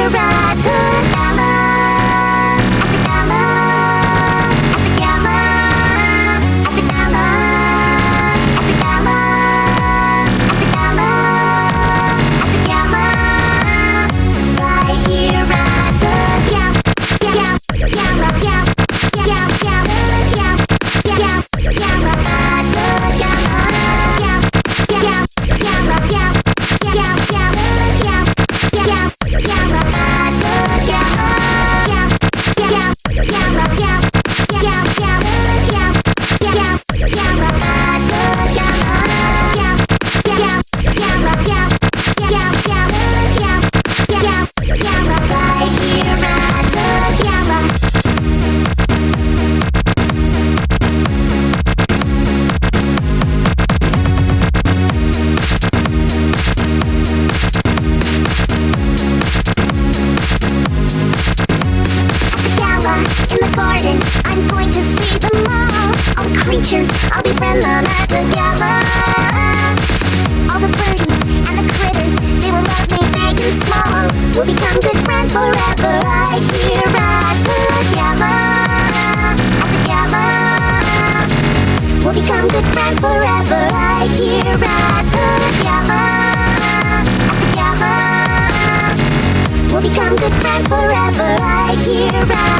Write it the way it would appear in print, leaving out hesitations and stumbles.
here at the gala. At the gala. At the gala. At the gala. At the gala. At the gala. At the gala. Right here at the gala. Gala. Gala. Gala. Gala. Gala. Gala. Gala. At the gala. Gala. Gala. Gala. In the garden, I'm going to see them all the creatures, I'll befriend them at the gala. All the birdies and the critters, they will love me big and small. We'll become good friends forever right here at the gala. At the gala. We'll become good friends forever right here at the gala. At the gala. We'll become good friends forever right here at